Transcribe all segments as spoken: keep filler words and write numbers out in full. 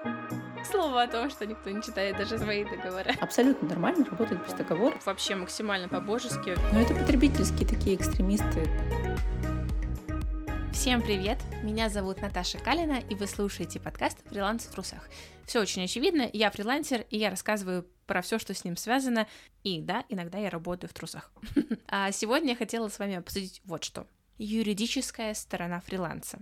Слово о том, что никто не читает даже свои договоры. Абсолютно нормально работать без договоров. Вообще максимально по-божески. Но это потребительские такие экстремисты. Всем привет! Меня зовут Наташа Калина, и вы слушаете подкаст «Фриланс в трусах». Все очень очевидно, я фрилансер, и я рассказываю про все, что с ним связано, и да, иногда я работаю в трусах. А сегодня я хотела с вами обсудить вот что. Юридическая сторона фриланса.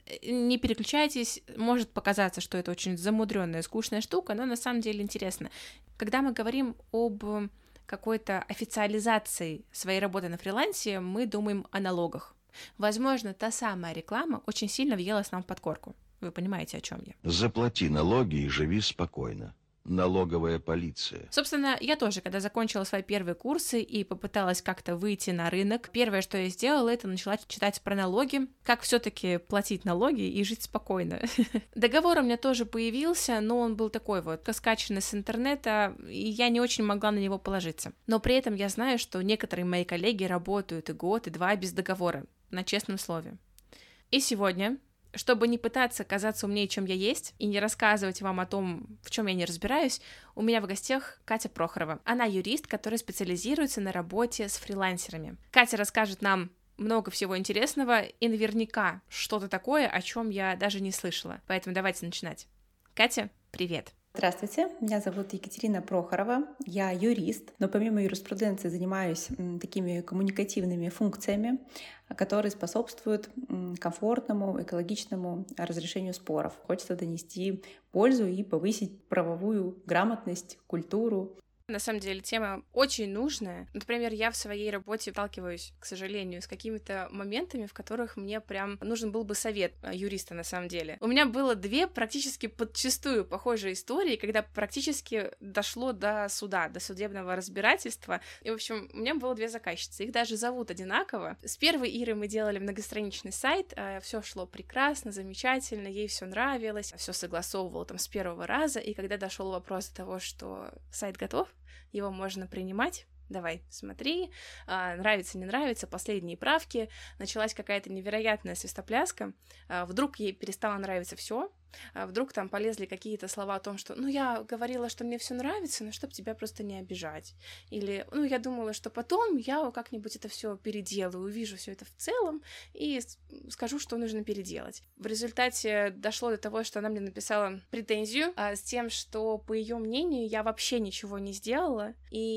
Не переключайтесь, может показаться, что это очень замудренная, скучная штука, но на самом деле интересно. Когда мы говорим об какой-то официализации своей работы на фрилансе, мы думаем о налогах. Возможно, та самая реклама очень сильно въелась нам в подкорку. Вы понимаете, о чем я. Заплати налоги и живи спокойно. Налоговая полиция. Собственно, я тоже, когда закончила свои первые курсы и попыталась как-то выйти на рынок, первое, что я сделала, это начала читать про налоги, как все-таки платить налоги и жить спокойно. Договор у меня тоже появился, но он был такой вот, скачанный с интернета, и я не очень могла на него положиться. Но при этом я знаю, что некоторые мои коллеги работают и год, и два без договора, на честном слове. И сегодня, чтобы не пытаться казаться умнее, чем я есть, и не рассказывать вам о том, в чем я не разбираюсь, у меня в гостях Катя Прохорова. Она юрист, которая специализируется на работе с фрилансерами. Катя расскажет нам много всего интересного и наверняка что-то такое, о чем я даже не слышала. Поэтому давайте начинать. Катя, привет! Здравствуйте, меня зовут Екатерина Прохорова, я юрист, но помимо юриспруденции занимаюсь такими коммуникативными функциями, которые способствуют комфортному, экологичному разрешению споров. Хочется донести пользу и повысить правовую грамотность, культуру. На самом деле тема очень нужная. Например, я в своей работе сталкиваюсь, к сожалению, с какими-то моментами, в которых мне прям нужен был бы совет юриста на самом деле. У меня было две практически подчистую похожие истории, когда практически дошло до суда, до судебного разбирательства. И, в общем, у меня было две заказчицы. Их даже зовут одинаково. С первой Ирой мы делали многостраничный сайт, все шло прекрасно, замечательно, ей все нравилось, все согласовывала там с первого раза. И когда дошел вопрос до того, что сайт готов, его можно принимать, давай, смотри, а, нравится, не нравится, последние правки, началась какая-то невероятная свистопляска, а, вдруг ей перестало нравиться все, а вдруг там полезли какие-то слова о том, что, ну, я говорила, что мне все нравится, но чтобы тебя просто не обижать, или, ну, я думала, что потом я как-нибудь это все переделаю, увижу все это в целом и скажу, что нужно переделать. В результате дошло до того, что она мне написала претензию а, с тем, что, по ее мнению, я вообще ничего не сделала,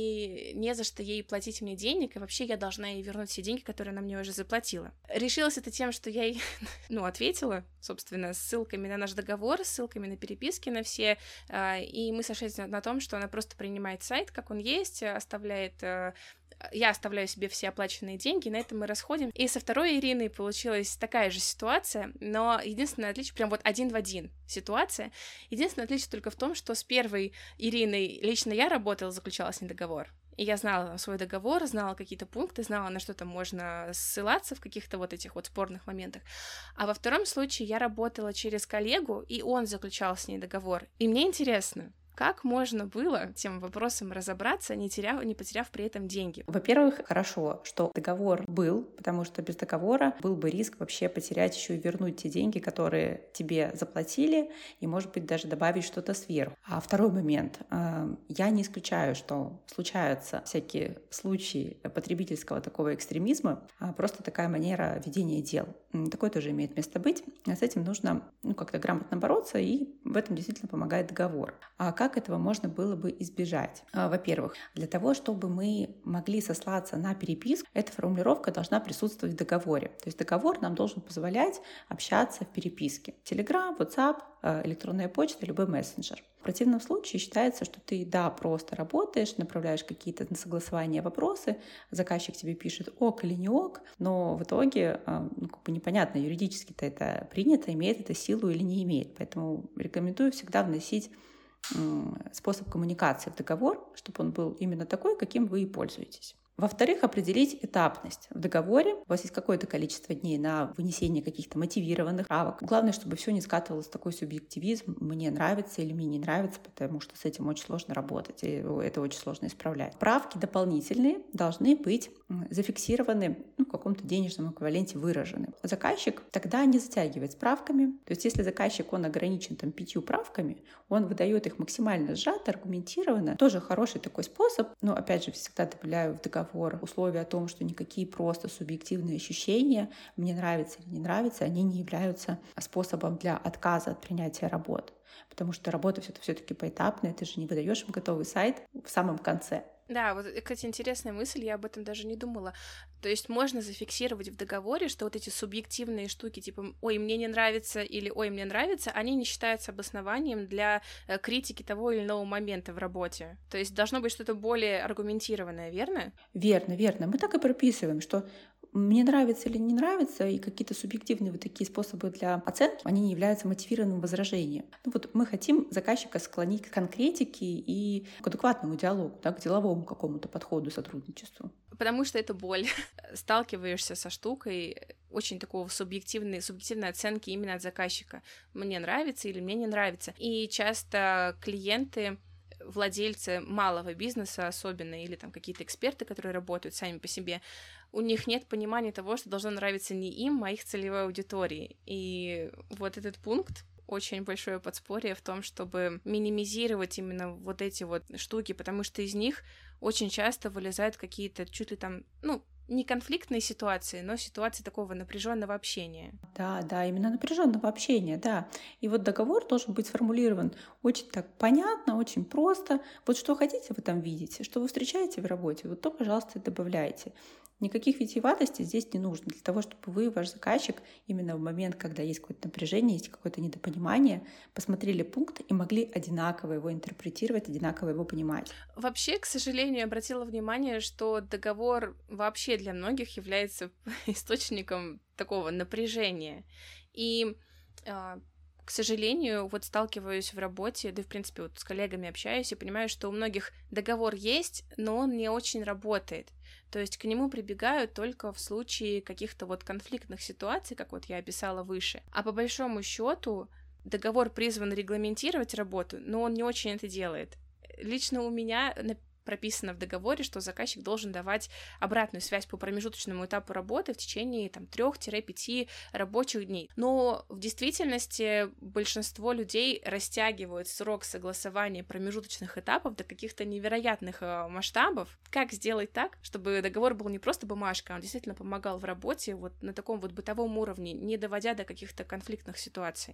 и не за что ей платить мне денег, и вообще я должна ей вернуть все деньги, которые она мне уже заплатила. Решилось это тем, что я ей, ну, ответила, собственно, с ссылками на наш договор, договор, с ссылками на переписки на все, и мы сошлись на том, что она просто принимает сайт, как он есть, оставляет... Я оставляю себе все оплаченные деньги, на этом мы расходим. И со второй Ириной получилась такая же ситуация, но единственное отличие, прям вот один в один ситуация, единственное отличие только в том, что с первой Ириной лично я работала, заключала с ней договор. И я знала свой договор, знала какие-то пункты, знала, на что там можно ссылаться в каких-то вот этих вот спорных моментах. А во втором случае я работала через коллегу, и он заключал с ней договор. И мне интересно, как можно было тем вопросом разобраться, не, теряв, не потеряв при этом деньги? Во-первых, хорошо, что договор был, потому что без договора был бы риск вообще потерять еще и вернуть те деньги, которые тебе заплатили, и, может быть, даже добавить что-то сверху. А второй момент. Я не исключаю, что случаются всякие случаи потребительского такого экстремизма, просто такая манера ведения дел. Такое тоже имеет место быть. С этим нужно ну, как-то грамотно бороться, и в этом действительно помогает договор. А как этого можно было бы избежать? Во-первых, для того, чтобы мы могли сослаться на переписку, эта формулировка должна присутствовать в договоре. То есть договор нам должен позволять общаться в переписке. Telegram, WhatsApp, электронная почта, любой мессенджер. В противном случае считается, что ты, да, просто работаешь, направляешь какие-то на согласование вопросы, заказчик тебе пишет ок или не ок, но в итоге ну, как бы непонятно, юридически-то это принято, имеет это силу или не имеет. Поэтому рекомендую всегда вносить способ коммуникации в договор, чтобы он был именно такой, каким вы и пользуетесь. Во-вторых, определить этапность. В договоре у вас есть какое-то количество дней на вынесение каких-то мотивированных правок. Главное, чтобы все не скатывалось в такой субъективизм «мне нравится» или «мне не нравится», потому что с этим очень сложно работать, и это очень сложно исправлять. Правки дополнительные должны быть зафиксированы ну, в каком-то денежном эквиваленте выражены. Заказчик тогда не затягивает справками. То есть если заказчик, он ограничен там пятью правками, он выдает их максимально сжато, аргументированно. Тоже хороший такой способ. Но опять же, всегда добавляю в договор условия о том, что никакие просто субъективные ощущения, мне нравится или не нравится, они не являются способом для отказа от принятия работ. Потому что работа все-таки поэтапная, ты же не выдаешь им готовый сайт в самом конце. Да, вот, кстати, интересная мысль, я об этом даже не думала. То есть можно зафиксировать в договоре, что вот эти субъективные штуки, типа «ой, мне не нравится» или «ой, мне нравится», они не считаются обоснованием для критики того или иного момента в работе. То есть должно быть что-то более аргументированное, верно? Верно, верно. Мы так и прописываем, что мне нравится или не нравится, и какие-то субъективные вот такие способы для оценки, они не являются мотивированным возражением. Ну вот мы хотим заказчика склонить к конкретике и к адекватному диалогу, да, к деловому какому-то подходу, сотрудничеству. Потому что это боль. Сталкиваешься со штукой очень такого субъективной, субъективной оценки именно от заказчика. Мне нравится или мне не нравится. И часто клиенты, владельцы малого бизнеса особенно, или там какие-то эксперты, которые работают сами по себе, у них нет понимания того, что должно нравиться не им, а их целевой аудитории. И вот этот пункт очень большое подспорье в том, чтобы минимизировать именно вот эти вот штуки, потому что из них очень часто вылезают какие-то чуть ли там, ну, не конфликтные ситуации, но ситуации такого напряженного общения. Да, да, именно напряженного общения, да. И вот договор должен быть сформулирован очень так понятно, очень просто. Вот что хотите, вы там видите, что вы встречаете в работе, вот то, пожалуйста, добавляйте. Никаких витиеватостей здесь не нужно для того, чтобы вы, ваш заказчик, именно в момент, когда есть какое-то напряжение, есть какое-то недопонимание, посмотрели пункт и могли одинаково его интерпретировать, одинаково его понимать. Вообще, к сожалению, обратила внимание, что договор вообще для многих является источником такого напряжения. И к сожалению, вот сталкиваюсь в работе, да и, в принципе, вот с коллегами общаюсь и понимаю, что у многих договор есть, но он не очень работает. То есть к нему прибегают только в случае каких-то вот конфликтных ситуаций, как вот я описала выше. А по большому счету договор призван регламентировать работу, но он не очень это делает. Лично у меня прописано в договоре, что заказчик должен давать обратную связь по промежуточному этапу работы в течение там, трёх-пяти рабочих дней. Но в действительности большинство людей растягивают срок согласования промежуточных этапов до каких-то невероятных э, масштабов. Как сделать так, чтобы договор был не просто бумажка, а он действительно помогал в работе вот на таком вот бытовом уровне, не доводя до каких-то конфликтных ситуаций?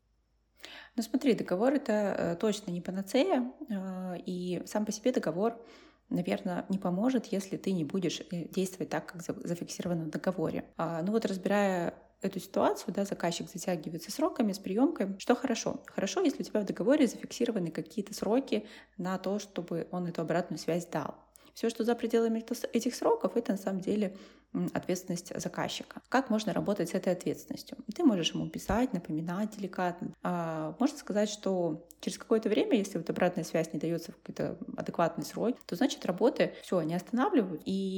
Ну смотри, договор — это э, точно не панацея, э, и сам по себе договор, наверное, не поможет, если ты не будешь действовать так, как зафиксировано в договоре. А, ну вот разбирая эту ситуацию, да, заказчик затягивается сроками, с приемкой. Что хорошо? Хорошо, если у тебя в договоре зафиксированы какие-то сроки на то, чтобы он эту обратную связь дал. Все, что за пределами этих сроков, это на самом деле ответственность заказчика. Как можно работать с этой ответственностью? Ты можешь ему писать, напоминать деликатно. А можно сказать, что через какое-то время, если вот обратная связь не дается в какой-то адекватный срок, то значит работы все, они останавливают,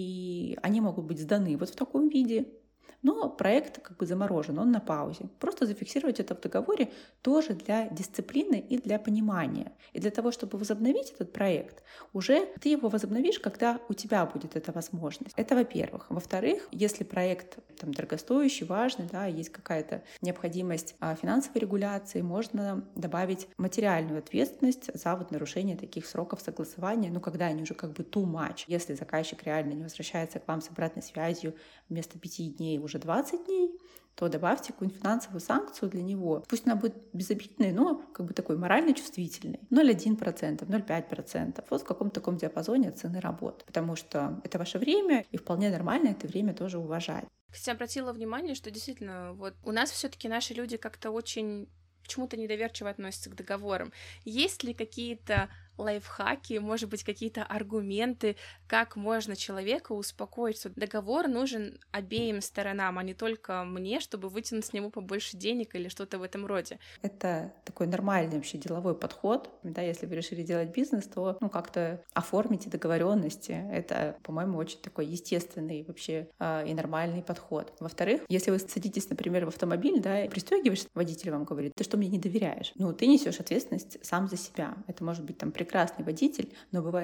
и они могут быть сданы вот в таком виде. Но проект как бы заморожен, он на паузе. Просто зафиксировать это в договоре тоже для дисциплины и для понимания. И для того, чтобы возобновить этот проект, уже ты его возобновишь, когда у тебя будет эта возможность. Это во-первых. Во-вторых, если проект там, дорогостоящий, важный, да, есть какая-то необходимость а, финансовой регуляции, можно добавить материальную ответственность за вот нарушение таких сроков согласования, ну, когда они уже как бы too much. Если заказчик реально не возвращается к вам с обратной связью вместо пяти дней уже двадцать дней, то добавьте какую-нибудь финансовую санкцию для него. Пусть она будет безобидной, но как бы такой морально чувствительной. ноль целых одна десятая процента, ноль целых пять десятых процента. Вот в каком-то таком диапазоне цены работы. Потому что это ваше время, и вполне нормально это время тоже уважать. Кстати, обратила внимание, что действительно вот у нас все-таки наши люди как-то очень почему-то недоверчиво относятся к договорам. Есть ли какие-то лайфхаки, может быть, какие-то аргументы, как можно человека успокоить, что договор нужен обеим сторонам, а не только мне, чтобы вытянуть с него побольше денег или что-то в этом роде? Это такой нормальный вообще деловой подход. Да, если вы решили делать бизнес, то ну, как-то оформите договоренности. Это, по-моему, очень такой естественный вообще э, и нормальный подход. Во-вторых, если вы садитесь, например, в автомобиль, да, и пристегиваешься, водитель вам говорит: ты что, мне не доверяешь? Ну, ты несешь ответственность сам за себя. Это может быть там прекрасный водитель, но бывает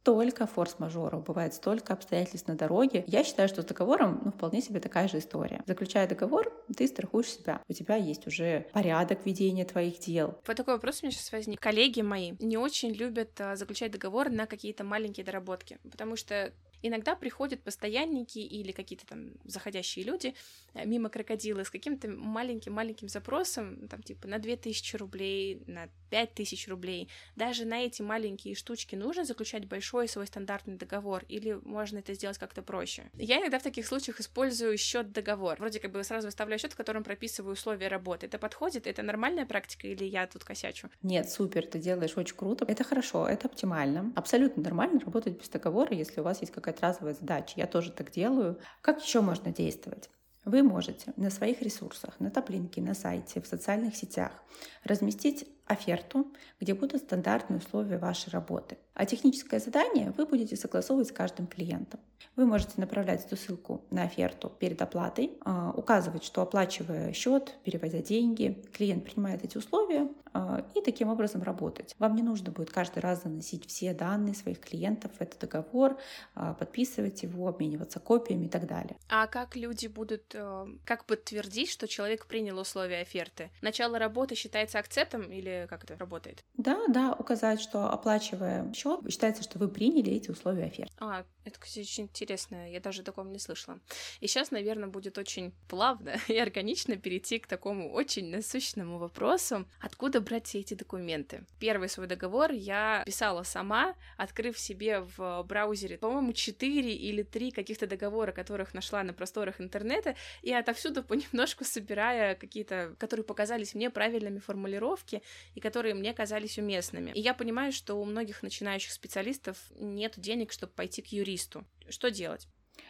столько форс-мажоров, бывает столько обстоятельств на дороге. Я считаю, что с договором ну, вполне себе такая же история. Заключая договор, ты страхуешь себя. У тебя есть уже порядок ведения твоих дел. Вот такой вопрос у меня сейчас возник. Коллеги мои не очень любят а, заключать договор на какие-то маленькие доработки, потому что иногда приходят постоянники или какие-то там заходящие люди мимо крокодила с каким-то маленьким-маленьким запросом, там типа на две тысячи рублей, на пять тысяч рублей. Даже на эти маленькие штучки нужно заключать большой свой стандартный договор или можно это сделать как-то проще? Я иногда в таких случаях использую счет-договор. Вроде как бы сразу выставляю счет, в котором прописываю условия работы. Это подходит? Это нормальная практика или я тут косячу? Нет, супер, ты делаешь очень круто. Это хорошо, это оптимально. Абсолютно нормально работать без договора, если у вас есть какая-то разовая задача. Я тоже так делаю. Как еще можно действовать? Вы можете на своих ресурсах, на топлинке, на сайте, в социальных сетях разместить оферту, где будут стандартные условия вашей работы. А техническое задание вы будете согласовывать с каждым клиентом. Вы можете направлять эту ссылку на оферту перед оплатой, указывать, что оплачивая счет, переводя деньги, клиент принимает эти условия и таким образом работать. Вам не нужно будет каждый раз заносить все данные своих клиентов в этот договор, подписывать его, обмениваться копиями и так далее. А как люди будут, как подтвердить, что человек принял условия оферты? Начало работы считается акцептом или как это работает? Да, да, указать, что оплачивая счет, считается, что вы приняли эти условия оферты. А, это, кстати, очень интересно, я даже о таком не слышала. И сейчас, наверное, будет очень плавно и органично перейти к такому очень насущному вопросу, откуда брать все эти документы. Первый свой договор я писала сама, открыв себе в браузере, по-моему, четыре или три каких-то договора, которых нашла на просторах интернета, и отовсюду понемножку собирая какие-то, которые показались мне правильными формулировки и которые мне казались уместными. И я понимаю, что у многих начинающих специалистов нет денег, чтобы пойти к юристу. Что делать?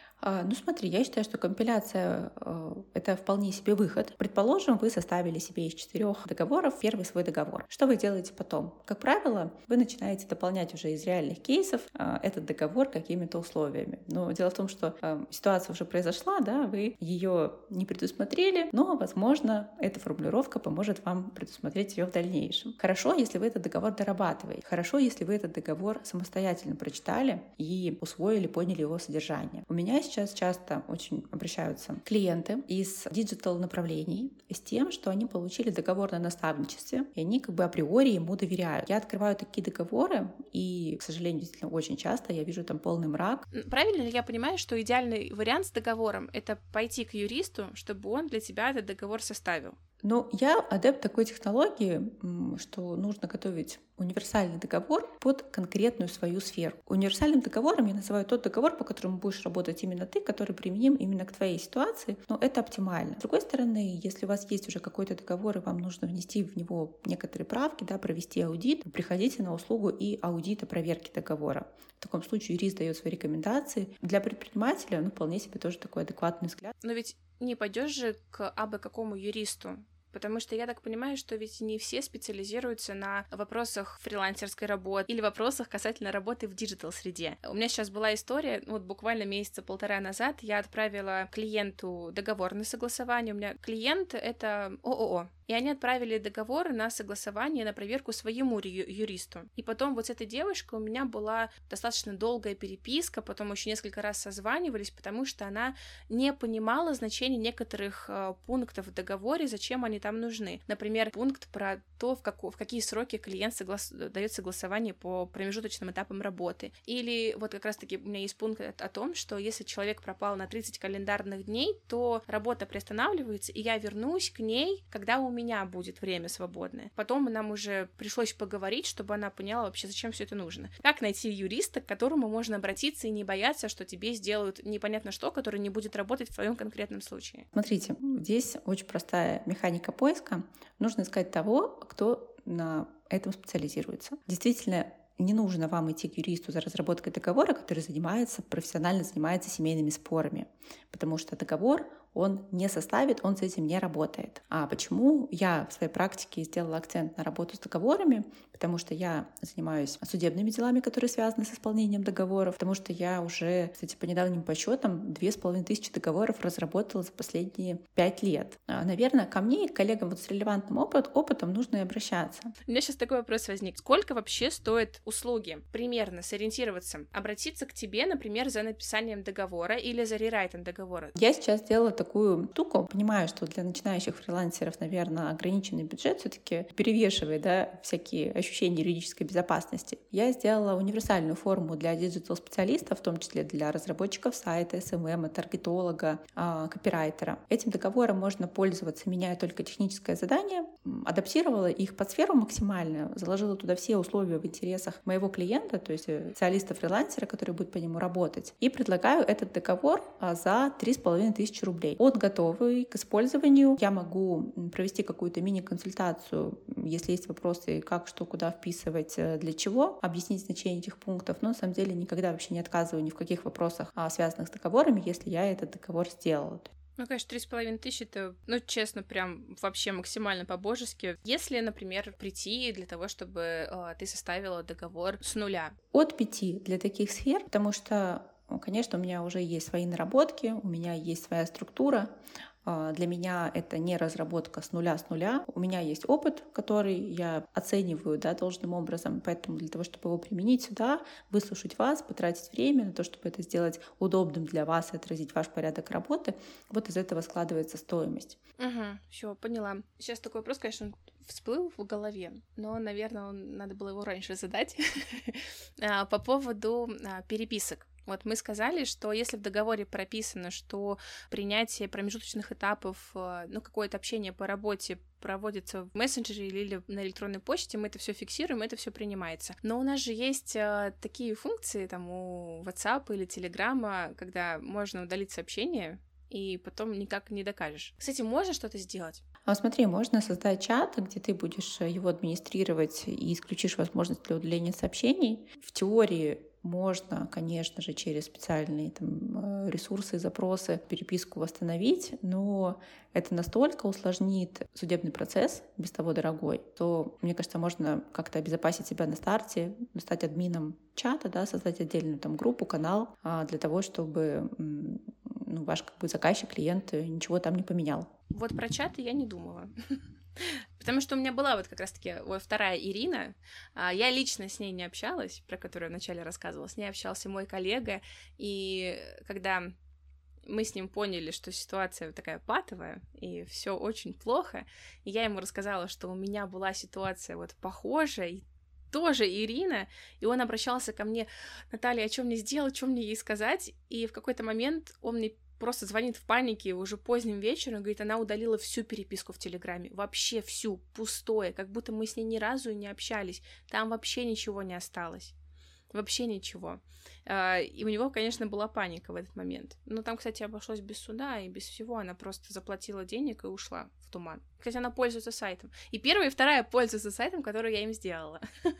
Ну смотри, я считаю, что компиляция э, — это вполне себе выход. Предположим, вы составили себе из четырех договоров первый свой договор. Что вы делаете потом? Как правило, вы начинаете дополнять уже из реальных кейсов э, этот договор какими-то условиями. Но дело в том, что э, ситуация уже произошла, да, вы ее не предусмотрели, но, возможно, эта формулировка поможет вам предусмотреть ее в дальнейшем. Хорошо, если вы этот договор дорабатываете. Хорошо, если вы этот договор самостоятельно прочитали и усвоили, поняли его содержание. У меня сейчас часто очень обращаются клиенты из диджитал-направлений с тем, что они получили договор на наставничестве, и они как бы априори ему доверяют. Я открываю такие договоры, и, к сожалению, действительно очень часто я вижу там полный мрак. Правильно ли я понимаю, что идеальный вариант с договором — это пойти к юристу, чтобы он для тебя этот договор составил? Ну, я адепт такой технологии, что нужно готовить универсальный договор под конкретную свою сферу. Универсальным договором я называю тот договор, по которому будешь работать именно ты, который применим именно к твоей ситуации, но это оптимально. С другой стороны, если у вас есть уже какой-то договор, и вам нужно внести в него некоторые правки, да, провести аудит, приходите на услугу и аудита проверки договора. В таком случае юрист дает свои рекомендации. Для предпринимателя, ну, вполне себе тоже такой адекватный взгляд. Но ведь не пойдешь же к абы какому юристу. Потому что я так понимаю, что ведь не все специализируются на вопросах фрилансерской работы или вопросах касательно работы в диджитал-среде. У меня сейчас была история, вот буквально месяца полтора назад я отправила клиенту договор на согласование. У меня клиент — это ООО. И они отправили договор на согласование, на проверку своему юристу. И потом вот с этой девушкой у меня была достаточно долгая переписка, потом еще несколько раз созванивались, потому что она не понимала значения некоторых э, пунктов в договоре, зачем они там нужны. Например, пункт про то, в, как, в какие сроки клиент соглас... дает согласование по промежуточным этапам работы. Или вот как раз-таки у меня есть пункт о том, что если человек пропал на тридцать календарных дней, то работа приостанавливается, и я вернусь к ней, когда у меня будет время свободное. Потом нам уже пришлось поговорить, чтобы она поняла вообще, зачем все это нужно. Как найти юриста, к которому можно обратиться и не бояться, что тебе сделают непонятно что, который не будет работать в твоем конкретном случае? Смотрите, здесь очень простая механика поиска. Нужно искать того, кто на этом специализируется. Действительно, не нужно вам идти к юристу за разработкой договора, который занимается, профессионально занимается семейными спорами, потому что договор, он не составит, он с этим не работает. А почему я в своей практике сделала акцент на работу с договорами? Потому что я занимаюсь судебными делами, которые связаны с исполнением договоров, потому что я уже, кстати, по недавним подсчетам, две с половиной тысячи договоров разработала за последние пять лет. Наверное, ко мне и к коллегам вот с релевантным опыт, опытом нужно и обращаться. У меня сейчас такой вопрос возник. Сколько вообще стоят услуги? Примерно сориентироваться. Обратиться к тебе, например, за написанием договора или за рерайтом договора. Я сейчас сделала такую штуку. Понимаю, что для начинающих фрилансеров, наверное, ограниченный бюджет все-таки перевешивает, да, всякие ощущения юридической безопасности. Я сделала универсальную форму для диджитал-специалистов, в том числе для разработчиков сайта, эс эм эм, таргетолога, копирайтера. Этим договором можно пользоваться, меняя только техническое задание, адаптировала их под сферу максимально, заложила туда все условия в интересах моего клиента, то есть специалиста-фрилансера, который будет по нему работать, и предлагаю этот договор за три с половиной тысячи рублей. От готовый к использованию я могу провести какую-то мини-консультацию, если есть вопросы, как, что, куда вписывать, для чего, объяснить значение этих пунктов, но на самом деле никогда вообще не отказываю ни в каких вопросах, связанных с договорами, если я этот договор сделала. Ну, конечно, три с половиной тысячи — это, ну, честно, прям вообще максимально по-божески. Если, например, прийти для того, чтобы э, ты составила договор с нуля. От пяти для таких сфер, потому что, конечно, у меня уже есть свои наработки, у меня есть своя структура. Для меня это не разработка с нуля с нуля. У меня есть опыт, который я оцениваю, да, должным образом. Поэтому для того, чтобы его применить сюда, выслушать вас, потратить время на то, чтобы это сделать удобным для вас и отразить ваш порядок работы, вот из этого складывается стоимость. Угу, все, поняла. Сейчас такой вопрос, конечно, всплыл в голове, но, наверное, надо было его раньше задать. По поводу переписок. Вот мы сказали, что если в договоре прописано, что принятие промежуточных этапов, ну, какое-то общение по работе проводится в мессенджере или на электронной почте, мы это все фиксируем, это все принимается. Но у нас же есть э, такие функции, там, у WhatsApp или Telegram, когда можно удалить сообщение, и потом никак не докажешь. С этим можно что-то сделать? А смотри, можно создать чат, где ты будешь его администрировать и исключишь возможность для удаления сообщений. В теории можно, конечно же, через специальные там ресурсы, запросы переписку восстановить, но это настолько усложнит судебный процесс, без того дорогой, то, мне кажется, можно как-то обезопасить себя на старте, стать админом чата, да, создать отдельную там группу, канал для того, чтобы ну, ваш как бы заказчик, клиент ничего там не поменял. Вот про чаты я не думала. Потому что у меня была вот как раз-таки вот вторая Ирина, я лично с ней не общалась, про которую я вначале рассказывала, с ней общался мой коллега, и когда мы с ним поняли, что ситуация такая патовая, и все очень плохо, и я ему рассказала, что у меня была ситуация вот похожая, и тоже Ирина, и он обращался ко мне: Наталья, а что мне сделать, что мне ей сказать? И в какой-то момент он мне просто звонит в панике уже поздним вечером, говорит, она удалила всю переписку в Телеграме, вообще всю, пустое, как будто мы с ней ни разу и не общались, там вообще ничего не осталось, вообще ничего. И у него, конечно, была паника в этот момент. Но там, кстати, обошлось без суда и без всего, она просто заплатила денег и ушла в туман. Кстати, она пользуется сайтом. И первая, и вторая пользуются сайтом, который я им сделала.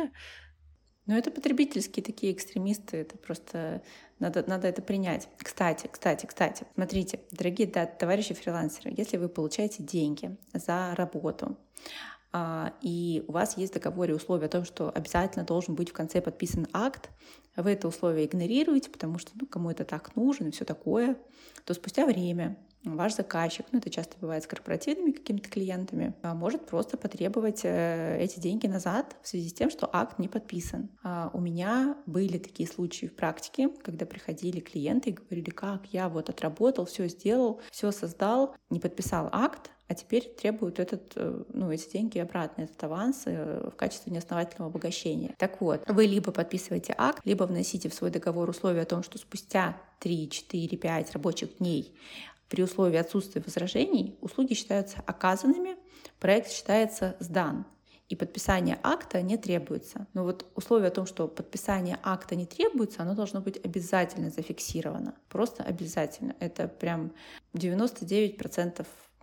Ну, это потребительские такие экстремисты, это просто надо, надо это принять. Кстати, кстати, кстати, смотрите, дорогие да, товарищи фрилансеры, если вы получаете деньги за работу, а, и у вас есть в договоре условия о том, что обязательно должен быть в конце подписан акт, вы это условие игнорируете, потому что ну, кому это так нужно и все такое, то спустя время ваш заказчик, ну это часто бывает с корпоративными какими-то клиентами, может просто потребовать эти деньги назад в связи с тем, что акт не подписан. А у меня были такие случаи в практике, когда приходили клиенты и говорили, как я вот отработал, все сделал, все создал, не подписал акт, а теперь требуют этот, ну, эти деньги обратно, этот аванс в качестве неосновательного обогащения. Так вот, вы либо подписываете акт, либо вносите в свой договор условия о том, что спустя три, четыре, пять рабочих дней при условии отсутствия возражений услуги считаются оказанными, проект считается сдан, и подписание акта не требуется. Но вот условие о том, что подписание акта не требуется, оно должно быть обязательно зафиксировано. Просто обязательно. Это прям девяносто девять процентов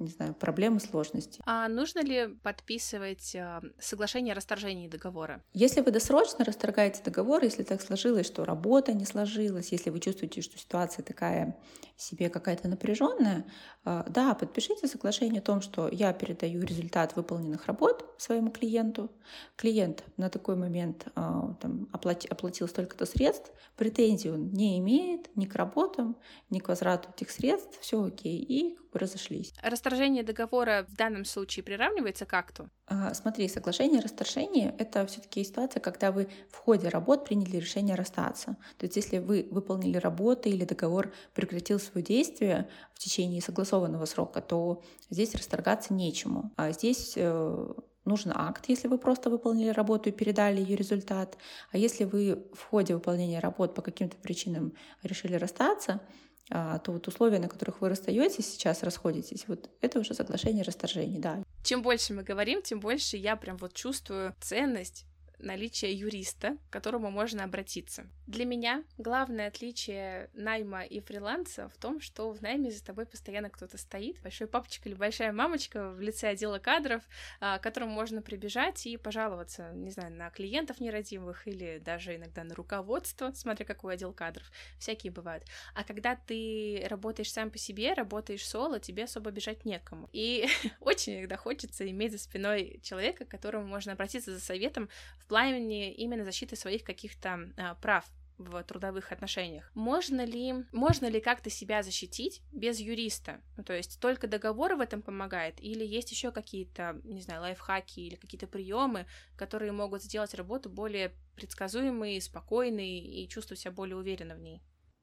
не знаю, проблемы, сложности. А нужно ли подписывать э, соглашение о расторжении договора? Если вы досрочно расторгаете договор, если так сложилось, что работа не сложилась, если вы чувствуете, что ситуация такая себе какая-то напряженная, э, да, подпишите соглашение о том, что я передаю результат выполненных работ своему клиенту. Клиент на такой момент э, там, оплати, оплатил столько-то средств, претензий он не имеет ни к работам, ни к возврату этих средств, все окей, и как бы разошлись. Расторжение договора в данном случае приравнивается к акту? А, смотри, соглашение о расторжении — это все-таки ситуация, когда вы в ходе работ приняли решение расстаться. То есть если вы выполнили работы или договор прекратил свое действие в течение согласованного срока, то здесь расторгаться нечему. А здесь э, нужен акт, если вы просто выполнили работу и передали ее результат. А если вы в ходе выполнения работ по каким-то причинам решили расстаться, то вот условия, на которых вы расстаетесь сейчас, расходитесь, вот это уже соглашение о расторжении, да. Чем больше мы говорим, тем больше я прям вот чувствую ценность наличие юриста, к которому можно обратиться. Для меня главное отличие найма и фриланса в том, что в найме за тобой постоянно кто-то стоит, большой папочка или большая мамочка в лице отдела кадров, к которому можно прибежать и пожаловаться, не знаю, на клиентов нерадивых или даже иногда на руководство, смотря какой отдел кадров, всякие бывают. А когда ты работаешь сам по себе, работаешь соло, тебе особо бежать некому. И очень иногда хочется иметь за спиной человека, к которому можно обратиться за советом в плане именно защиты своих каких-то а, прав в трудовых отношениях. Можно ли, можно ли как-то себя защитить без юриста? Ну, то есть только договор в этом помогает? Или есть еще какие-то, не знаю, лайфхаки или какие-то приемы, которые могут сделать работу более предсказуемой, спокойной и чувствовать себя более уверенно в ней?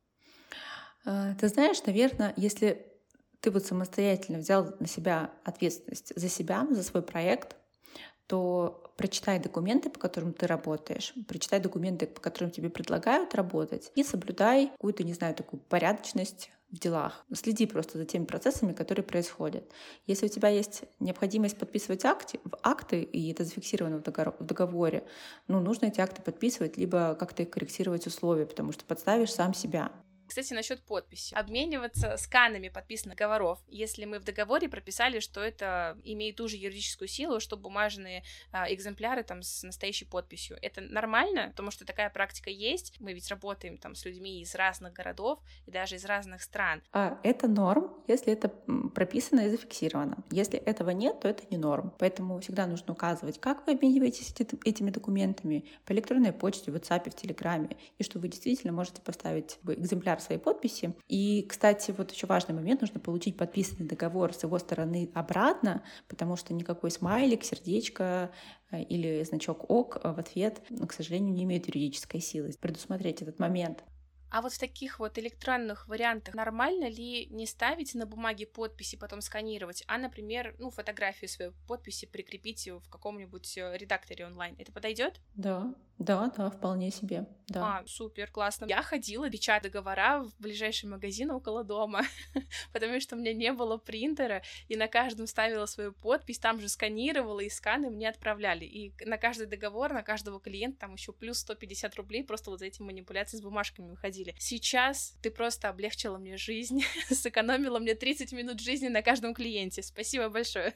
Ты знаешь, наверное, если ты вот самостоятельно взял на себя ответственность за себя, за свой проект, то прочитай документы, по которым ты работаешь, прочитай документы, по которым тебе предлагают работать, и соблюдай какую-то, не знаю, такую порядочность в делах. Следи просто за теми процессами, которые происходят. Если у тебя есть необходимость подписывать акты, в акты, и это зафиксировано в договоре, в договоре, ну, нужно эти акты подписывать, либо как-то корректировать условия, потому что подставишь сам себя. Кстати, насчет подписи. Обмениваться сканами подписанных договоров, если мы в договоре прописали, что это имеет ту же юридическую силу, что бумажные а, экземпляры там с настоящей подписью. Это нормально, потому что такая практика есть. Мы ведь работаем там с людьми из разных городов и даже из разных стран. А это норм, если это прописано и зафиксировано. Если этого нет, то это не норм. Поэтому всегда нужно указывать, как вы обмениваетесь этими документами по электронной почте, в WhatsApp, в Телеграме, и что вы действительно можете поставить экземпляр своей подписи. И, кстати, вот еще важный момент, нужно получить подписанный договор с его стороны обратно, потому что никакой смайлик, сердечко или значок ок в ответ, к сожалению, не имеют юридической силы. Предусмотреть этот момент. А вот в таких вот электронных вариантах нормально ли не ставить на бумаге подписи, потом сканировать, а, например, ну, фотографию своей подписи прикрепить в каком-нибудь редакторе онлайн? Это подойдет? Да, да, да, вполне себе. Да. А, супер, классно. Я ходила печатать договора в ближайший магазин около дома, потому что у меня не было принтера, и на каждом ставила свою подпись, там же сканировала, и сканы мне отправляли. И на каждый договор, на каждого клиента там еще плюс сто пятьдесят рублей просто вот за эти манипуляции с бумажками выходили. Сейчас ты просто облегчила мне жизнь, сэкономила мне тридцать минут жизни на каждом клиенте. Спасибо большое.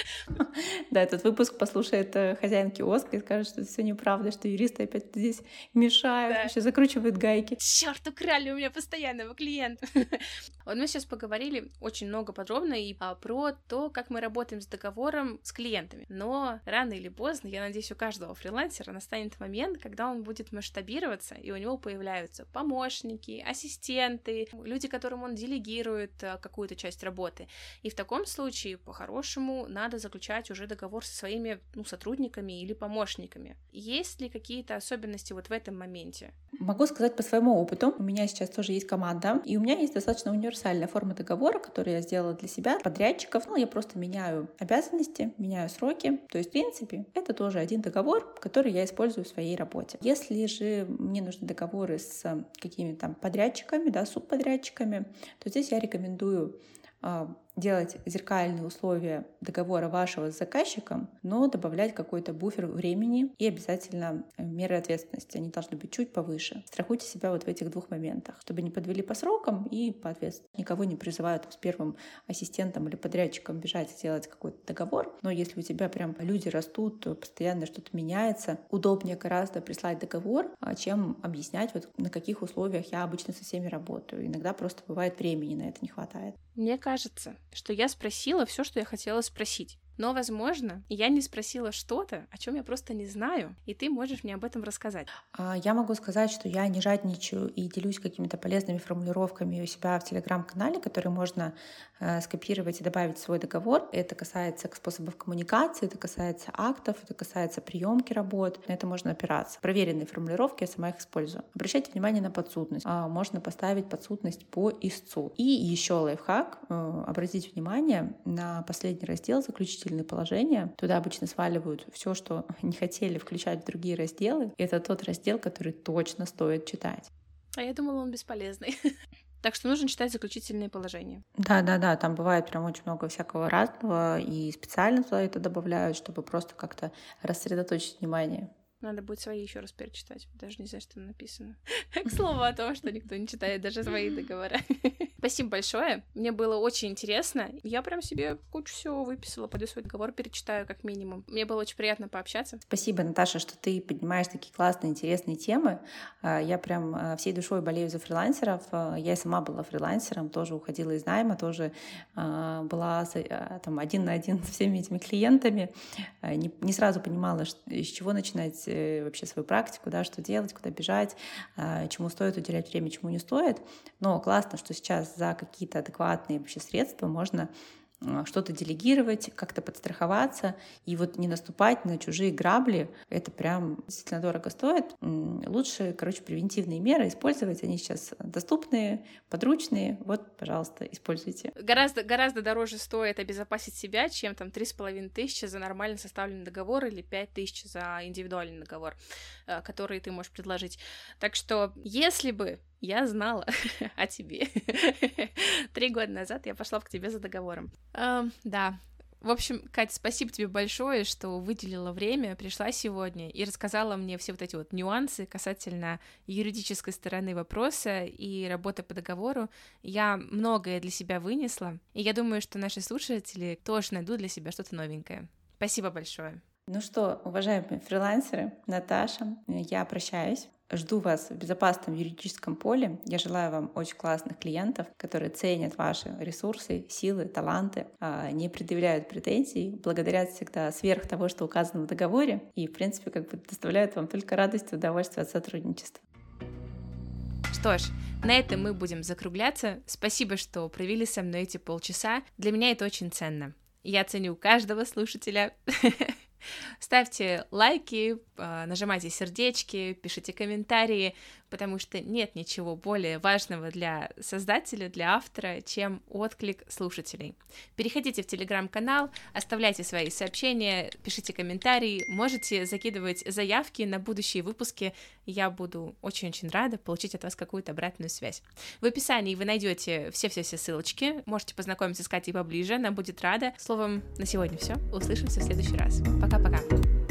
Да, этот выпуск послушает хозяин киоска и скажет, что это все неправда, что юристы опять здесь мешают, да. Вообще закручивают гайки. Черт, украли у меня постоянного клиента. Вот мы сейчас поговорили очень много подробно и а, про то, как мы работаем с договором с клиентами. Но рано или поздно, я надеюсь, у каждого фрилансера настанет момент, когда он будет масштабироваться, и у него появляются помощники, ассистенты, люди, которым он делегирует а, какую-то часть работы. И в таком случае, по-хорошему, надо заключать уже договор со своими ну, сотрудниками или помощниками. Есть ли какие-то особенности вот в этом моменте? Могу сказать по своему опыту. У меня сейчас тоже есть команда, и у меня есть достаточно универсальная форма договора, которую я сделала для себя, подрядчиков. Ну, я просто меняю обязанности, меняю сроки. То есть, в принципе, это тоже один договор, который я использую в своей работе. Если же мне нужны договоры с какими-то там подрядчиками, да, субподрядчиками, то здесь я рекомендую делать зеркальные условия договора вашего с заказчиком, но добавлять какой-то буфер времени и обязательно меры ответственности. Они должны быть чуть повыше. Страхуйте себя вот в этих двух моментах, чтобы не подвели по срокам и по ответственности. Никого не призывают с первым ассистентом или подрядчиком бежать сделать какой-то договор, но если у тебя прям люди растут, постоянно что-то меняется, удобнее гораздо прислать договор, чем объяснять, вот на каких условиях я обычно со всеми работаю. Иногда просто бывает времени на это не хватает. Мне кажется, что я спросила все, что я хотела спросить. Но, возможно, я не спросила что-то, о чем я просто не знаю, и ты можешь мне об этом рассказать. Я могу сказать, что я не жадничаю и делюсь какими-то полезными формулировками у себя в Телеграм-канале, которые можно э, скопировать и добавить в свой договор. Это касается способов коммуникации, это касается актов, это касается приемки работ. На это можно опираться. Проверенные формулировки, я сама их использую. Обращайте внимание на подсудность. Можно поставить подсудность по истцу. И еще лайфхак. Обратите внимание на последний раздел заключительного положения. Туда обычно сваливают все, что не хотели включать в другие разделы. Это тот раздел, который точно стоит читать. А я думала, он бесполезный. Так что нужно читать заключительные положения. Да-да-да, там бывает прям очень много всякого разного, и специально туда это добавляют, чтобы просто как-то рассредоточить внимание. Надо будет свои еще раз перечитать. Даже не знаю, что там написано. К слову о том, что никто не читает даже свои договора. Спасибо большое. Мне было очень интересно. Я прям себе кучу всего выписала. Пойду свой договор перечитаю как минимум. Мне было очень приятно пообщаться. Спасибо, Наташа, что ты поднимаешь такие классные, интересные темы. Я прям всей душой болею за фрилансеров. Я и сама была фрилансером, тоже уходила из найма, тоже была там один на один со всеми этими клиентами. Не, не сразу понимала, с чего начинать вообще свою практику, да, что делать, куда бежать, чему стоит уделять время, чему не стоит. Но классно, что сейчас за какие-то адекватные вообще средства можно что-то делегировать, как-то подстраховаться и вот не наступать на чужие грабли. Это прям действительно дорого стоит. Лучше, короче, превентивные меры использовать. Они сейчас доступные, подручные. Вот, пожалуйста, используйте. Гораздо, гораздо дороже стоит обезопасить себя, чем там три с половиной тысячи за нормально составленный договор или пять тысяч за индивидуальный договор, который ты можешь предложить. Так что, если бы я знала о тебе три года назад, я пошла бы к тебе за договором. Uh, да. В общем, Катя, спасибо тебе большое, что выделила время, пришла сегодня и рассказала мне все вот эти вот нюансы касательно юридической стороны вопроса и работы по договору. Я многое для себя вынесла, и я думаю, что наши слушатели тоже найдут для себя что-то новенькое. Спасибо большое. Ну что, уважаемые фрилансеры, Наташа, я прощаюсь. Жду вас в безопасном юридическом поле. Я желаю вам очень классных клиентов, которые ценят ваши ресурсы, силы, таланты, не предъявляют претензий, благодарят всегда сверх того, что указано в договоре, и, в принципе, как бы доставляют вам только радость и удовольствие от сотрудничества. Что ж, на этом мы будем закругляться. Спасибо, что провели со мной эти полчаса. Для меня это очень ценно. Я ценю каждого слушателя. Ставьте лайки, нажимайте сердечки, пишите комментарии, потому что нет ничего более важного для создателя, для автора, чем отклик слушателей. Переходите в Телеграм-канал, оставляйте свои сообщения, пишите комментарии, можете закидывать заявки на будущие выпуски. Я буду очень-очень рада получить от вас какую-то обратную связь. В описании вы найдете все-все-все ссылочки, можете познакомиться с Катей поближе, она будет рада. Словом, на сегодня все. Услышимся в следующий раз. Пока-пока.